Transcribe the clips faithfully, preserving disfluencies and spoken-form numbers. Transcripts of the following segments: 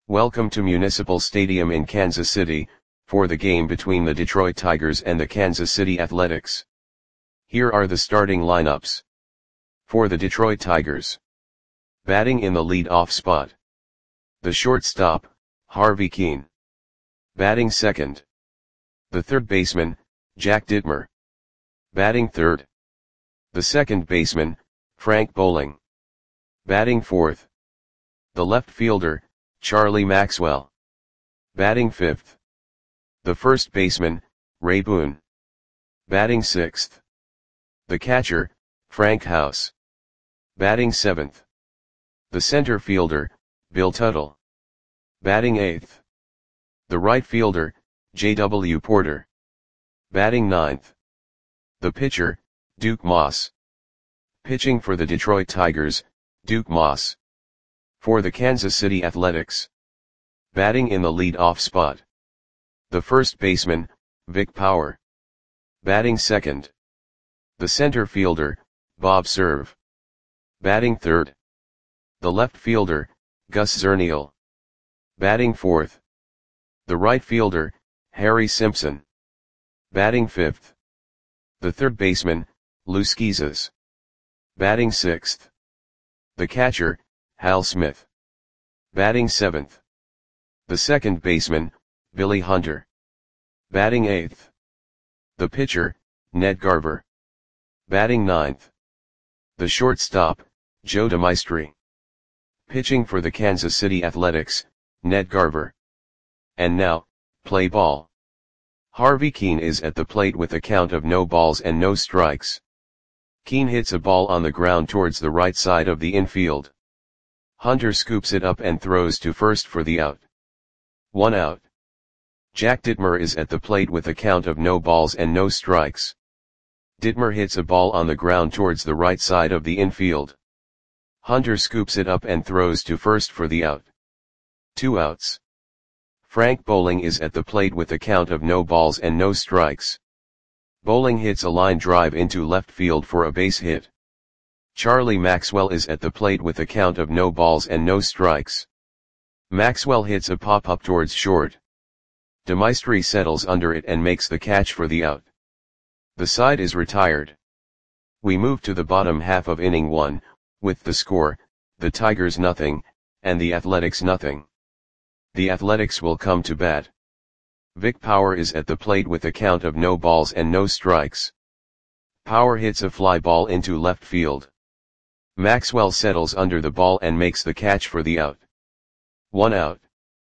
Welcome to Municipal Stadium in Kansas City, for the game between the Detroit Tigers and the Kansas City Athletics. Here are the starting lineups. For the Detroit Tigers. Batting in the lead-off spot. The shortstop, Harvey Kuenn. Batting second. The third baseman, Jack Dittmer. Batting third. The second baseman, Frank Boling. Batting fourth. The left fielder, Charlie Maxwell. Batting fifth. The first baseman, Ray Boone. Batting sixth. The catcher, Frank House. Batting seventh. The center fielder, Bill Tuttle. Batting eighth. The right fielder, J W Porter. Batting ninth. The pitcher, Duke Moss. Pitching for the Detroit Tigers, Duke Moss. For the Kansas City Athletics. Batting in the lead-off spot. The first baseman, Vic Power. Batting second. The center fielder, Bob Cerv. Batting third. The left fielder, Gus Zernial. Batting fourth. The right fielder, Harry Simpson. Batting fifth. The third baseman, Lou Schizas. Batting sixth. The catcher, Hal Smith. Batting seventh. The second baseman, Billy Hunter. Batting eighth. The pitcher, Ned Garver. Batting ninth. The shortstop, Joe DeMaestri. Pitching for the Kansas City Athletics, Ned Garver. And now, play ball. Harvey Kuenn is at the plate with a count of no balls and no strikes. Kuenn hits a ball on the ground towards the right side of the infield. Hunter scoops it up and throws to first for the out. One out. Jack Dittmer is at the plate with a count of no balls and no strikes. Dittmer hits a ball on the ground towards the right side of the infield. Hunter scoops it up and throws to first for the out. Two outs. Frank Boling is at the plate with a count of no balls and no strikes. Boling hits a line drive into left field for a base hit. Charlie Maxwell is at the plate with a count of no balls and no strikes. Maxwell hits a pop-up towards short. DeMaestri settles under it and makes the catch for the out. The side is retired. We move to the bottom half of inning one, with the score, the Tigers nothing, and the Athletics nothing. The Athletics will come to bat. Vic Power is at the plate with a count of no balls and no strikes. Power hits a fly ball into left field. Maxwell settles under the ball and makes the catch for the out. One out.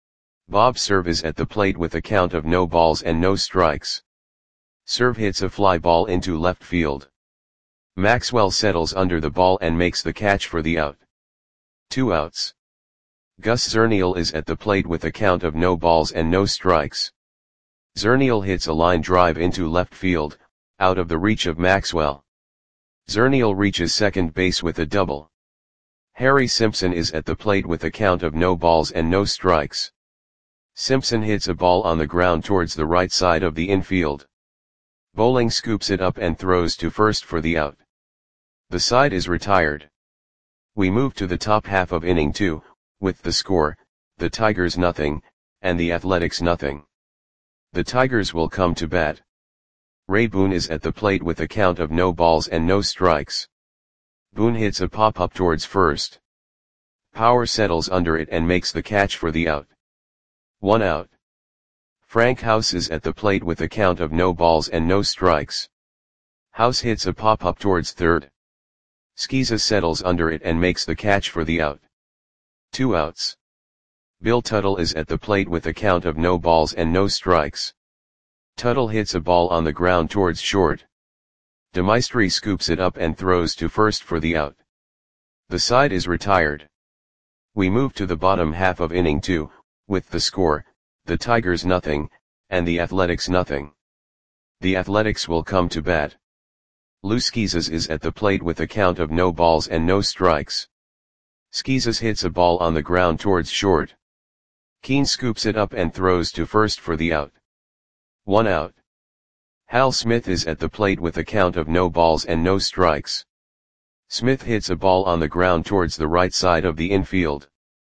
Bob Cerv is at the plate with a count of no balls and no strikes. Cerv hits a fly ball into left field. Maxwell settles under the ball and makes the catch for the out. Two outs. Gus Zernial is at the plate with a count of no balls and no strikes. Zernial hits a line drive into left field, out of the reach of Maxwell. Zernial reaches second base with a double. Harry Simpson is at the plate with a count of no balls and no strikes. Simpson hits a ball on the ground towards the right side of the infield. Boling scoops it up and throws to first for the out. The side is retired. We move to the top half of inning two, with the score, the Tigers nothing, and the Athletics nothing. The Tigers will come to bat. Ray Boone is at the plate with a count of no balls and no strikes. Boone hits a pop-up towards first. Power settles under it and makes the catch for the out. One out. Frank House is at the plate with a count of no balls and no strikes. House hits a pop-up towards third. Schizas settles under it and makes the catch for the out. Two outs. Bill Tuttle is at the plate with a count of no balls and no strikes. Tuttle hits a ball on the ground towards short. DeMaestri scoops it up and throws to first for the out. The side is retired. We move to the bottom half of inning two, with the score, the Tigers nothing, and the Athletics nothing. The Athletics will come to bat. Lou Schizas is at the plate with a count of no balls and no strikes. Schizas hits a ball on the ground towards short. Kuenn scoops it up and throws to first for the out. One out. Hal Smith is at the plate with a count of no balls and no strikes. Smith hits a ball on the ground towards the right side of the infield.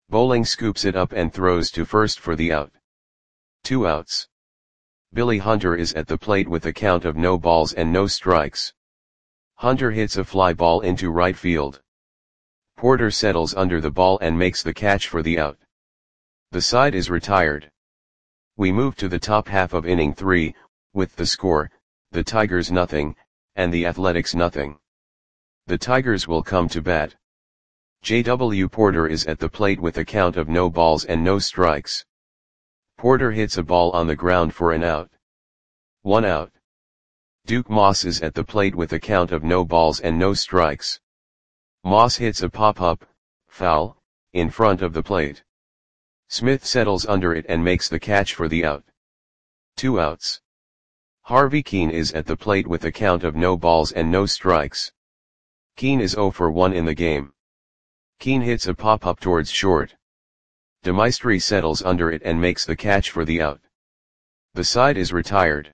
Bowling scoops it up and throws to first for the out. Two outs. Billy Hunter is at the plate with a count of no balls and no strikes. Hunter hits a fly ball into right field. Porter settles under the ball and makes the catch for the out. The side is retired. We move to the top half of inning three, with the score, the Tigers nothing, and the Athletics nothing. The Tigers will come to bat. J W Porter is at the plate with a count of no balls and no strikes. Porter hits a ball on the ground for an out. One out. Duke Moss is at the plate with a count of no balls and no strikes. Moss hits a pop-up, foul, in front of the plate. Smith settles under it and makes the catch for the out. Two outs. Harvey Keene is at the plate with a count of no balls and no strikes. Keene is oh for one in the game. Keene hits a pop-up towards short. DeMaestri settles under it and makes the catch for the out. The side is retired.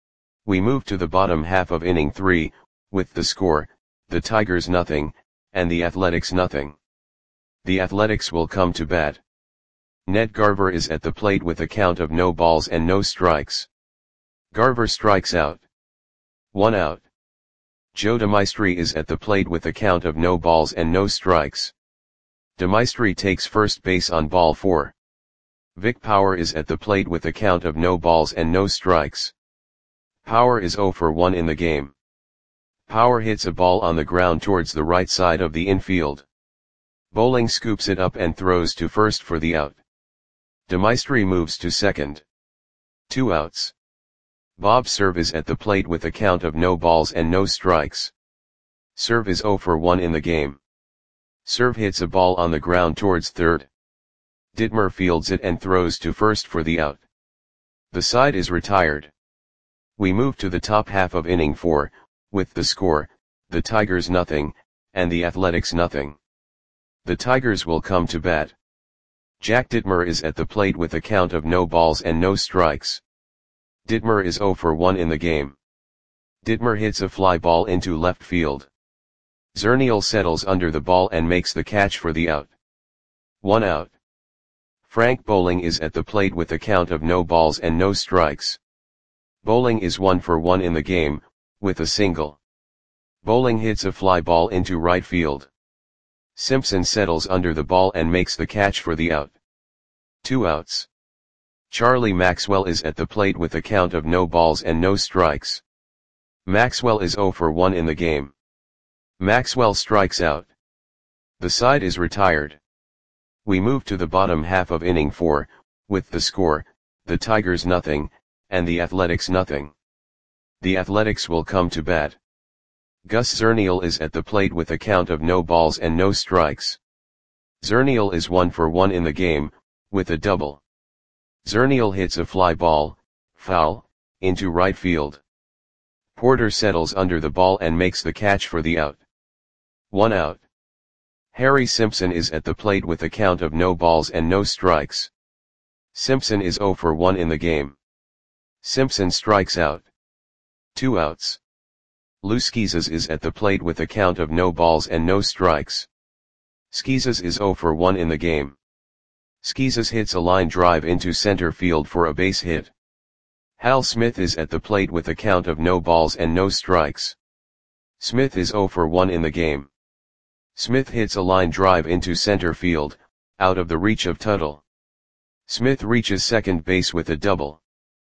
We move to the bottom half of inning three, with the score, the Tigers nothing, and the Athletics nothing. The Athletics will come to bat. Ned Garver is at the plate with a count of no balls and no strikes. Garver strikes out. One out. Joe DeMaestri is at the plate with a count of no balls and no strikes. DeMaestri takes first base on ball four. Vic Power is at the plate with a count of no balls and no strikes. Power is oh for one in the game. Power hits a ball on the ground towards the right side of the infield. Bowling scoops it up and throws to first for the out. DeMaestri moves to second. Two outs. Bob Cerv is at the plate with a count of no balls and no strikes. Cerv is oh for one in the game. Cerv hits a ball on the ground towards third. Ditmer fields it and throws to first for the out. The side is retired. We move to the top half of inning four, with the score, the Tigers nothing, and the Athletics nothing. The Tigers will come to bat. Jack Ditmer is at the plate with a count of no balls and no strikes. Ditmer is oh for one in the game. Ditmer hits a fly ball into left field. Zernial settles under the ball and makes the catch for the out. One out. Frank Bowling is at the plate with a count of no balls and no strikes. Bowling is one for one in the game, with a single. Bowling hits a fly ball into right field. Simpson settles under the ball and makes the catch for the out. Two outs. Charlie Maxwell is at the plate with a count of no balls and no strikes. Maxwell is oh for one in the game. Maxwell strikes out. The side is retired. We move to the bottom half of inning four, with the score, the Tigers nothing, and the Athletics nothing. The Athletics will come to bat. Gus Zernial is at the plate with a count of no balls and no strikes. Zernial is one for one in the game, with a double. Zernial hits a fly ball, foul, into right field. Porter settles under the ball and makes the catch for the out. One out. Harry Simpson is at the plate with a count of no balls and no strikes. Simpson is oh for one in the game. Simpson strikes out. Two outs. Lou Schizas is at the plate with a count of no balls and no strikes. Schizas is oh for one in the game. Schizas hits a line drive into center field for a base hit. Hal Smith is at the plate with a count of no balls and no strikes. Smith is oh for one in the game. Smith hits a line drive into center field, out of the reach of Tuttle. Smith reaches second base with a double.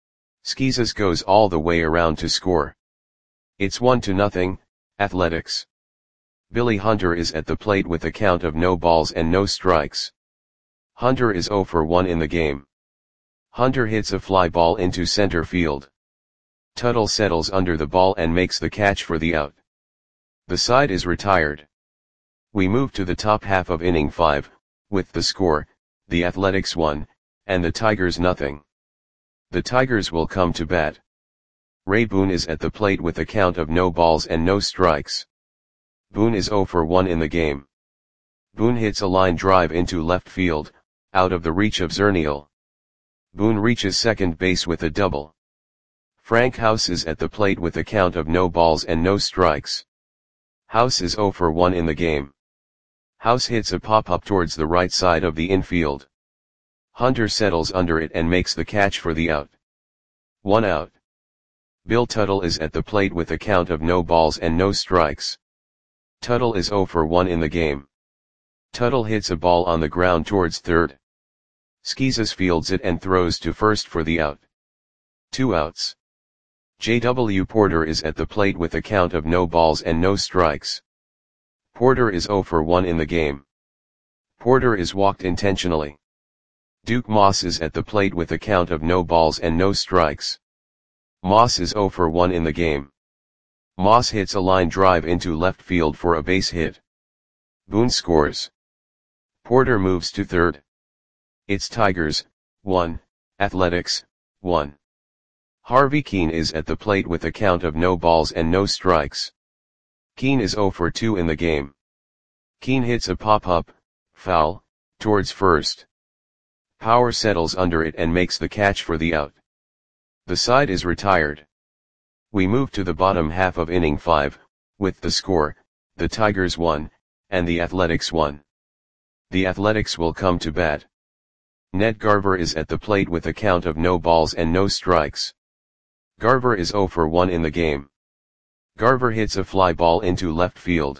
Schizas goes all the way around to score. It's one to nothing, Athletics. Billy Hunter is at the plate with a count of no balls and no strikes. Hunter is oh for one in the game. Hunter hits a fly ball into center field. Tuttle settles under the ball and makes the catch for the out. The side is retired. We move to the top half of inning five, with the score, the Athletics one, and the Tigers nothing. The Tigers will come to bat. Ray Boone is at the plate with a count of no balls and no strikes. Boone is oh for one in the game. Boone hits a line drive into left field, out of the reach of Zernial. Boone reaches second base with a double. Frank House is at the plate with a count of no balls and no strikes. House is oh for one in the game. House hits a pop-up towards the right side of the infield. Hunter settles under it and makes the catch for the out. One out. Bill Tuttle is at the plate with a count of no balls and no strikes. Tuttle is zero for one in the game. Tuttle hits a ball on the ground towards third. Skeezes fields it and throws to first for the out. Two outs. J W Porter is at the plate with a count of no balls and no strikes. Porter is zero for one in the game. Porter is walked intentionally. Duke Moss is at the plate with a count of no balls and no strikes. Moss is zero for one in the game. Moss hits a line drive into left field for a base hit. Boone scores. Porter moves to third. It's Tigers, one, Athletics, one. Harvey Keene is at the plate with a count of no balls and no strikes. Keene is zero for two in the game. Keene hits a pop-up, foul, towards first. Power settles under it and makes the catch for the out. The side is retired. We move to the bottom half of inning five, with the score, the Tigers one, and the Athletics one. The Athletics will come to bat. Ned Garver is at the plate with a count of no balls and no strikes. Garver is zero for one in the game. Garver hits a fly ball into left field.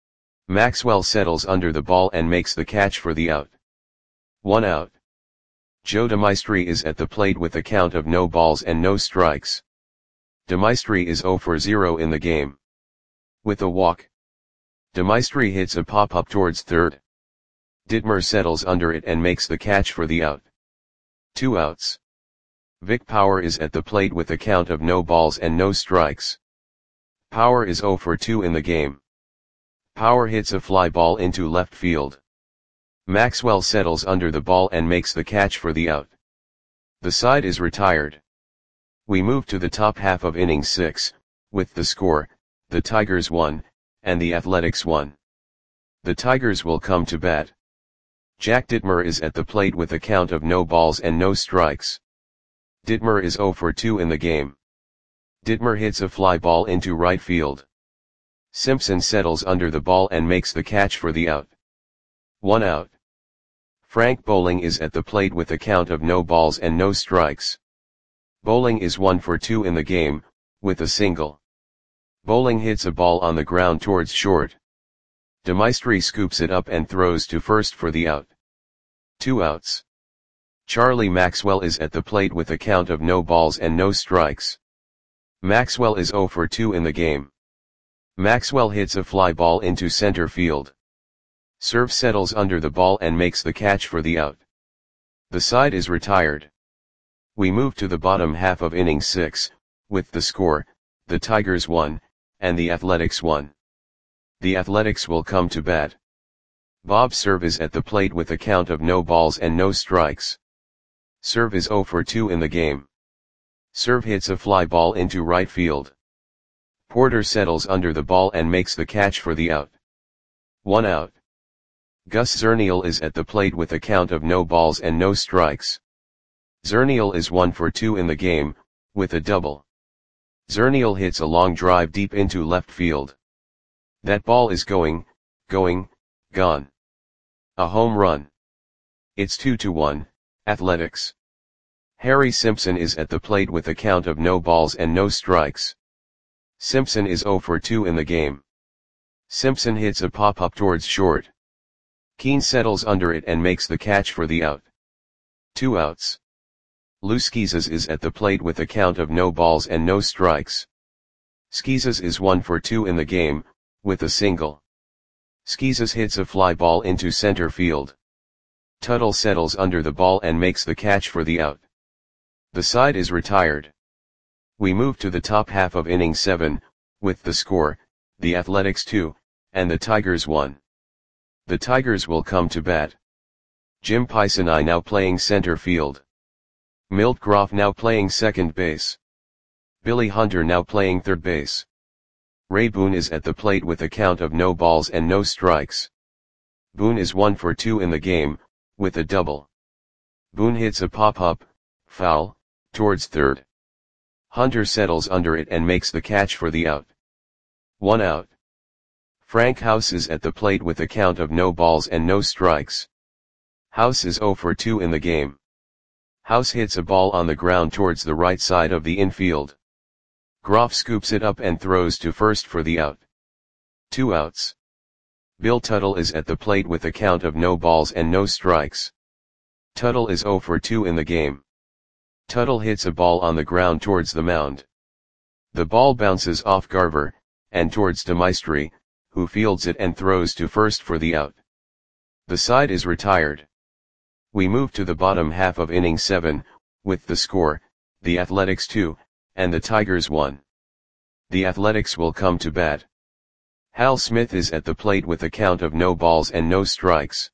Maxwell settles under the ball and makes the catch for the out. One out. Joe DeMaestri is at the plate with a count of no balls and no strikes. DeMaestri is zero for zero in the game. With a walk. DeMaestri hits a pop-up towards third. Ditmer settles under it and makes the catch for the out. Two outs. Vic Power is at the plate with a count of no balls and no strikes. Power is zero for two in the game. Power hits a fly ball into left field. Maxwell settles under the ball and makes the catch for the out. The side is retired. We move to the top half of inning six, with the score, the Tigers one, and the Athletics one. The Tigers will come to bat. Jack Ditmer is at the plate with a count of no balls and no strikes. Ditmer is zero for two in the game. Ditmer hits a fly ball into right field. Simpson settles under the ball and makes the catch for the out. One out. Frank Bowling is at the plate with a count of no balls and no strikes. Bowling is one for two in the game, with a single. Bowling hits a ball on the ground towards short. DeMaestri scoops it up and throws to first for the out. Two outs. Charlie Maxwell is at the plate with a count of no balls and no strikes. Maxwell is zero for two in the game. Maxwell hits a fly ball into center field. Serve settles under the ball and makes the catch for the out. The side is retired. We move to the bottom half of inning six, with the score, the Tigers one, and the Athletics one. The Athletics will come to bat. Bob Serve is at the plate with a count of no balls and no strikes. Serve is zero for two in the game. Serve hits a fly ball into right field. Porter settles under the ball and makes the catch for the out. One out. Gus Zernial is at the plate with a count of no balls and no strikes. Zernial is one for two in the game, with a double. Zernial hits a long drive deep into left field. That ball is going, going, gone. A home run. It's two to one, Athletics. Harry Simpson is at the plate with a count of no balls and no strikes. Simpson is zero for two in the game. Simpson hits a pop-up towards short. Keene settles under it and makes the catch for the out. Two outs. Lou Skeezes is at the plate with a count of no balls and no strikes. Skeezes is one for two in the game, with a single. Skeezes hits a fly ball into center field. Tuttle settles under the ball and makes the catch for the out. The side is retired. We move to the top half of inning seven, with the score, the Athletics two, and the Tigers one. The Tigers will come to bat. Jim Pisani now playing center field. Milt Groff now playing second base. Billy Hunter now playing third base. Ray Boone is at the plate with a count of no balls and no strikes. Boone is one for two in the game, with a double. Boone hits a pop-up, foul, towards third. Hunter settles under it and makes the catch for the out. One out. Frank House is at the plate with a count of no balls and no strikes. House is zero for two in the game. House hits a ball on the ground towards the right side of the infield. Groff scoops it up and throws to first for the out. Two outs. Bill Tuttle is at the plate with a count of no balls and no strikes. Tuttle is zero for two in the game. Tuttle hits a ball on the ground towards the mound. The ball bounces off Garver, and towards DeMaestri, who fields it and throws to first for the out. The side is retired. We move to the bottom half of inning seven, with the score, the Athletics two, and the Tigers one. The Athletics will come to bat. Hal Smith is at the plate with a count of no balls and no strikes.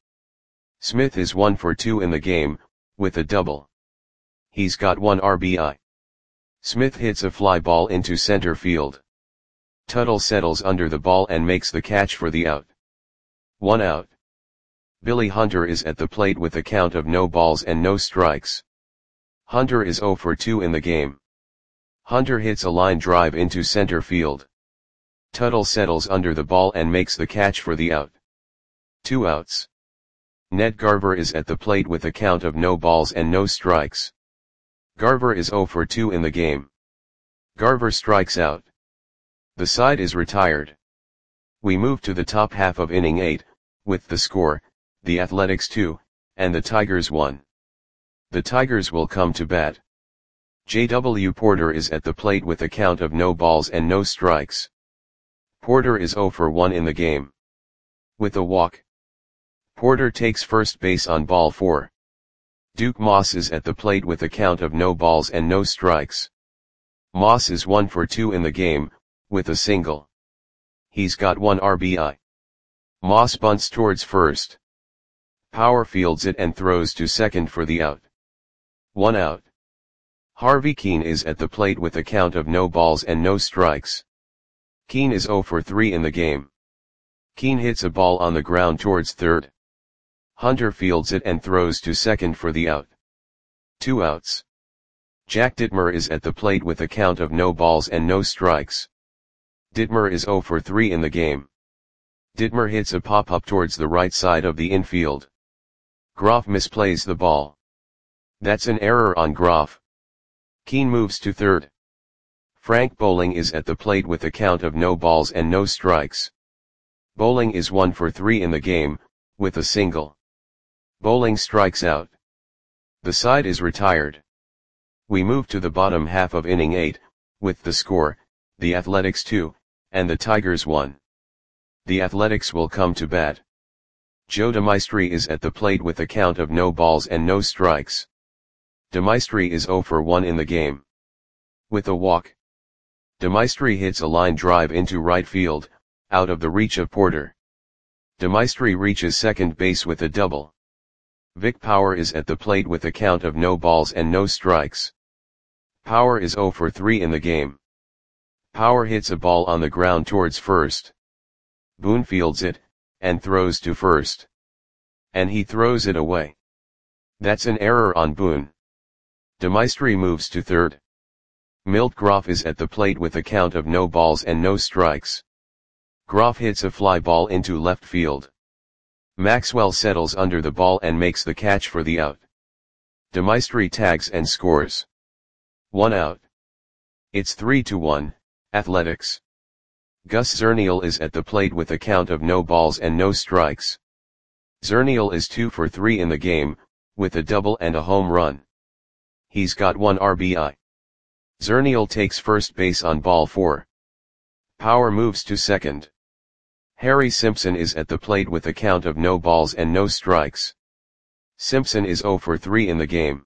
Smith is one for two in the game, with a double. He's got one R B I. Smith hits a fly ball into center field. Tuttle settles under the ball and makes the catch for the out. One out. Billy Hunter is at the plate with a count of no balls and no strikes. Hunter is zero for two in the game. Hunter hits a line drive into center field. Tuttle settles under the ball and makes the catch for the out. Two outs. Ned Garver is at the plate with a count of no balls and no strikes. Garver is zero for two in the game. Garver strikes out. The side is retired. We move to the top half of inning eight, with the score, the Athletics two, and the Tigers one. The Tigers will come to bat. J W Porter is at the plate with a count of no balls and no strikes. Porter is zero for one in the game. With a walk. Porter takes first base on ball four. Duke Moss is at the plate with a count of no balls and no strikes. Moss is one for two in the game, with a single. He's got one R B I. Moss bunts towards first. Power fields it and throws to second for the out. One out. Harvey Keene is at the plate with a count of no balls and no strikes. Keene is zero for three in the game. Keene hits a ball on the ground towards third. Hunter fields it and throws to second for the out. Two outs. Jack Dittmer is at the plate with a count of no balls and no strikes. Dittmer is zero for three in the game. Dittmer hits a pop-up towards the right side of the infield. Groff misplays the ball. That's an error on Groff. Keene moves to third. Frank Bowling is at the plate with a count of no balls and no strikes. Bowling is one for three in the game, with a single. Bowling strikes out. The side is retired. We move to the bottom half of inning eight, with the score, the Athletics two, and the Tigers one. The Athletics will come to bat. Joe DeMaestri is at the plate with a count of no balls and no strikes. DeMaestri is zero for one in the game. With a walk. DeMaestri hits a line drive into right field, out of the reach of Porter. DeMaestri reaches second base with a double. Vic Power is at the plate with a count of no balls and no strikes. Power is zero for three in the game. Power hits a ball on the ground towards first. Boone fields it, and throws to first. And he throws it away. That's an error on Boone. DeMaestri moves to third. Milt Groff is at the plate with a count of no balls and no strikes. Groff hits a fly ball into left field. Maxwell settles under the ball and makes the catch for the out. DeMaestri tags and scores. One out. It's three to one, Athletics. Gus Zernial is at the plate with a count of no balls and no strikes. Zernial is two for three in the game, with a double and a home run. He's got one R B I. Zernial takes first base on ball four. Power moves to second. Harry Simpson is at the plate with a count of no balls and no strikes. Simpson is zero for three in the game.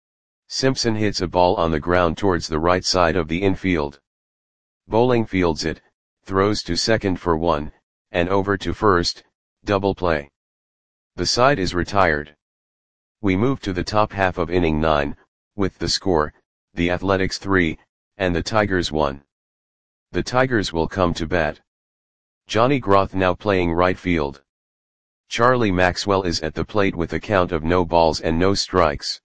Simpson hits a ball on the ground towards the right side of the infield. Bowling fields it, throws to second for one, and over to first, double play. The side is retired. We move to the top half of inning nine, with the score, the Athletics three, and the Tigers one. The Tigers will come to bat. Johnny Groth now playing right field. Charlie Maxwell is at the plate with a count of no balls and no strikes.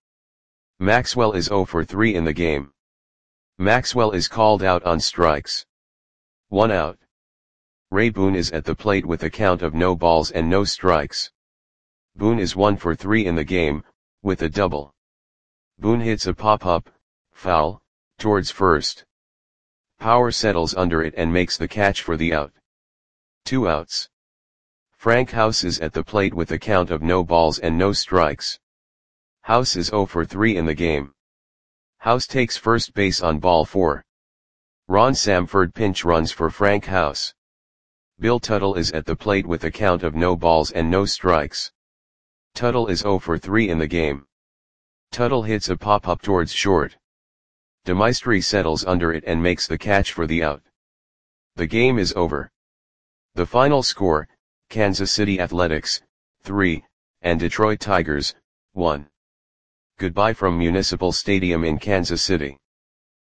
Maxwell is zero for three in the game. Maxwell is called out on strikes. One out. Ray Boone is at the plate with a count of no balls and no strikes. Boone is one for three in the game, with a double. Boone hits a pop-up, foul, towards first. Power settles under it and makes the catch for the out. Two outs. Frank House is at the plate with a count of no balls and no strikes. House is zero for three in the game. House takes first base on ball four. Ron Samford pinch runs for Frank House. Bill Tuttle is at the plate with a count of no balls and no strikes. Tuttle is zero for three in the game. Tuttle hits a pop-up towards short. DeMaestri settles under it and makes the catch for the out. The game is over. The final score, Kansas City Athletics, three, and Detroit Tigers, one. Goodbye from Municipal Stadium in Kansas City.